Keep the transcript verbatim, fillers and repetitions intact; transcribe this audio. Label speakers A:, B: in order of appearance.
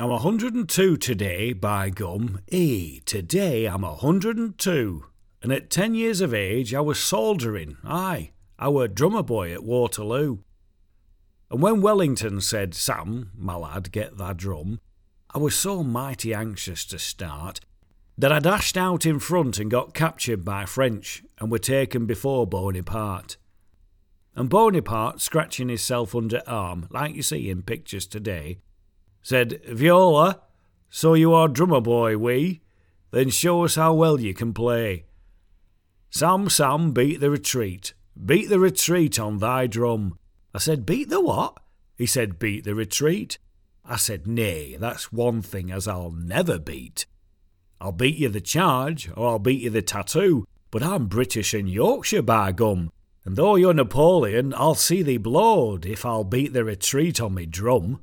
A: I'm a hundred and two today, by gum. Eh, today I'm a hundred and two. And at ten years of age I was soldering, aye, I were drummer boy at Waterloo. And when Wellington said, Sam, my lad, get thy drum, I was so mighty anxious to start that I dashed out in front and got captured by French and were taken before Bonaparte. And Bonaparte, scratching himself under arm, like you see in pictures today, said, Viola, so you are drummer boy, we? Then show us how well you can play. Sam, Sam, beat the retreat. Beat the retreat on thy drum. I said, beat the what? He said, beat the retreat. I said, nay, that's one thing as I'll never beat. I'll beat you the charge, or I'll beat you the tattoo, but I'm British and Yorkshire, by gum, and though you're Napoleon, I'll see thee blowed if I'll beat the retreat on me drum.